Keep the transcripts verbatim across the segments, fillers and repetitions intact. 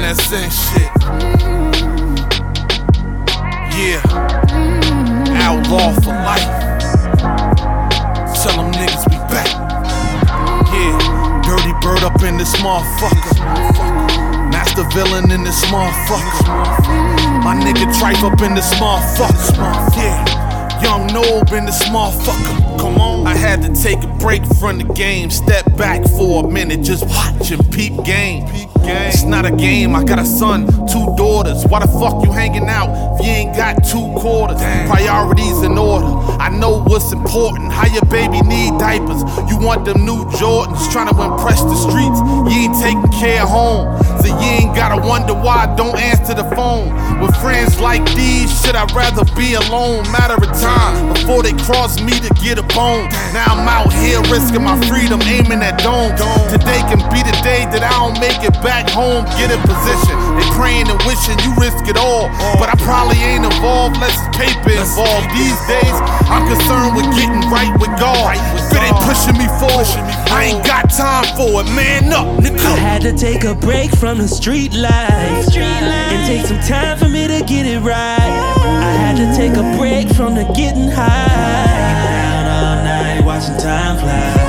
that sin shit. Yeah, outlaw for life. Tell them niggas we back. Yeah, Dirty Bird up in this motherfucker. Master villain in this motherfucker. My nigga Trife up in this motherfucker. Yeah, Young Nob in this motherfucker. Come on. I had to take a break from the game. Step back for a minute, just watch and peep game. It's not a game, I got a son, two daughters. Why the fuck you hanging out if you ain't got two quarters? Priorities in order, I know what's important. How your baby need diapers, you want them new Jordans. Trying to impress the streets, you ain't taking care of home. So you ain't gotta wonder why I don't answer the phone. With friends like these, should I rather be alone? Matter of time, before they cross me to get a bone. Now I'm out here risking my freedom, aiming at dome. Today can be the day that I don't make it back home, get in position. They praying and wishing you risk it all, but I probably ain't involved, less paper involved. These days, I'm concerned with getting right with God. If it ain't pushing me forward, I ain't got time for it. Man up, nigga. I had to take a break from the street life and take some time for me to get it right. I had to take a break from the getting high, out all night watching time fly.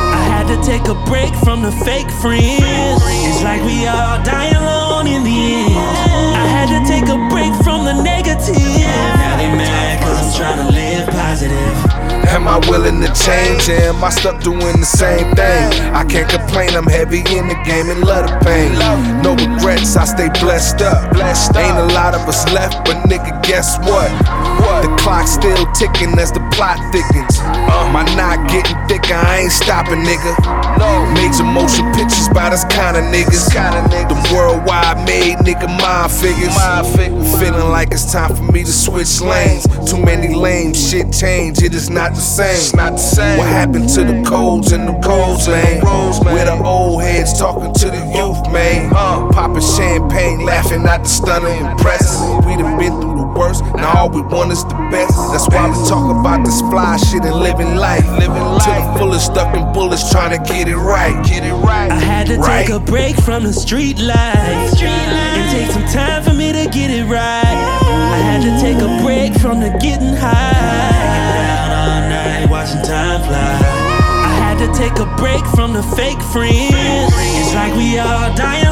To take a break from the fake friends. It's like we all die alone in the end. I had to take a break from the negative. Now they mad cause I'm trying to live positive. Am I willing to change? Am I stuck doing the same thing? I can't complain, I'm heavy in the game and love the pain. No regrets, I stay blessed up. Ain't a lot of us left, but nigga, guess what? The clock's still ticking as the plot thickens. My knot getting thicker, I ain't stopping, nigga. Major motion pictures by this kind of niggas. The worldwide made nigga mind figures. Feeling like it's time for me to switch lanes. Too many lanes, shit change, it is not the same. What happened to the codes and the codes, man? Where the old heads talking to the youth, man? Popping champagne, laughing at the stunning impress. We done been through the worst, now all we want is the best. That's why we talk about this fly shit and living life. Living life. To the fullest, stuffing bullets, trying to get it right. Get it right. I had to right. take a break from the street life and take some time for me to get it right. I had to take a break from the getting high, out all night watching time fly. I had to take a break from the fake friends. It's like we all dying